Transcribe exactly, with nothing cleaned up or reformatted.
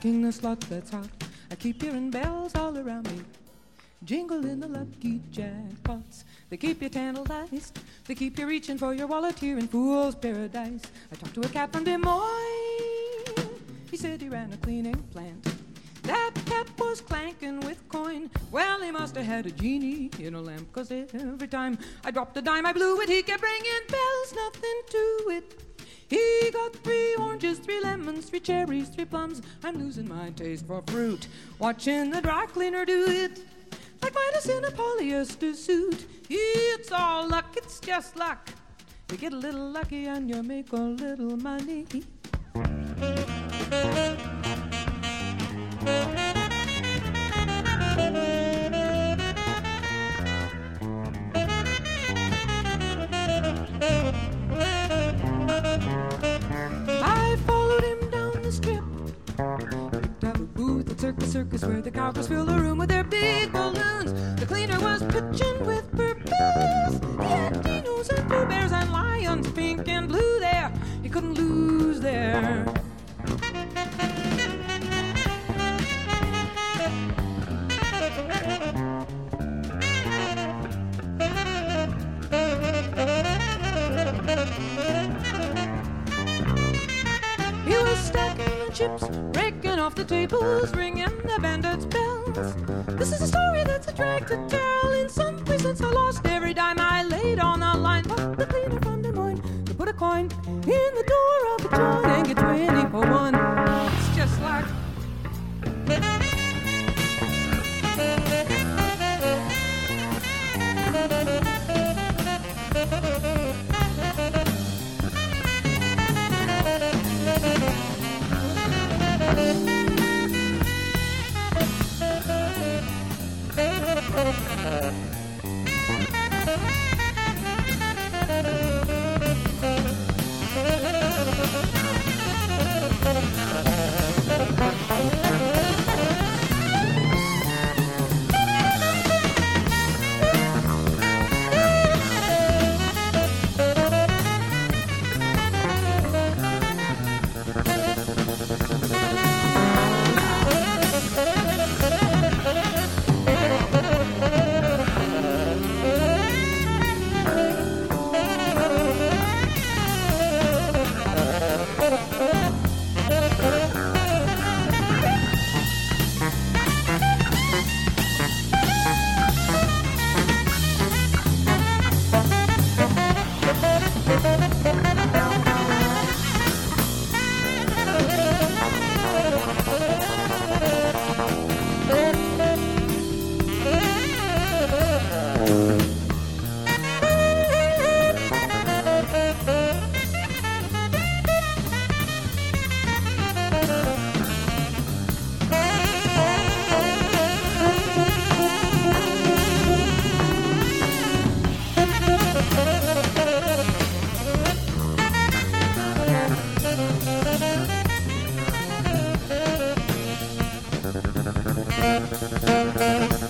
striking the slot that's hot. I keep hearing bells all around me, jingling the lucky jackpots. They keep you tantalized, they keep you reaching for your wallet here in Fool's Paradise. I talked to a cat from Des Moines, he said he ran a cleaning plant. That cat was clanking with coin. Well, he must have had a genie in a lamp, 'cause every time I dropped a dime I blew it, he kept ringing bells, nothing to it. He got three oranges, three lemons, three cherries, three plums. I'm losing my taste for fruit, watching the dry cleaner do it, like Midas in a polyester suit. It's all luck, it's just luck. You get a little lucky and you make a little money. I followed him down the strip, picked up a booth at Circus Circus, where the cowgirls fill the room with their big balloons. The cleaner was pitching with purpose. He had dinos and Pooh Bears and lions, pink and blue there. You couldn't lose there. He was stacking the chips, breaking off the tables, ringing the bandits' bells. This is a story that's a drag to tell. In some places I lost every dime I laid on the line, but the cleaner from Des Moines to put a coin in the door of a joint and get twenty for one. It's just like Thank you.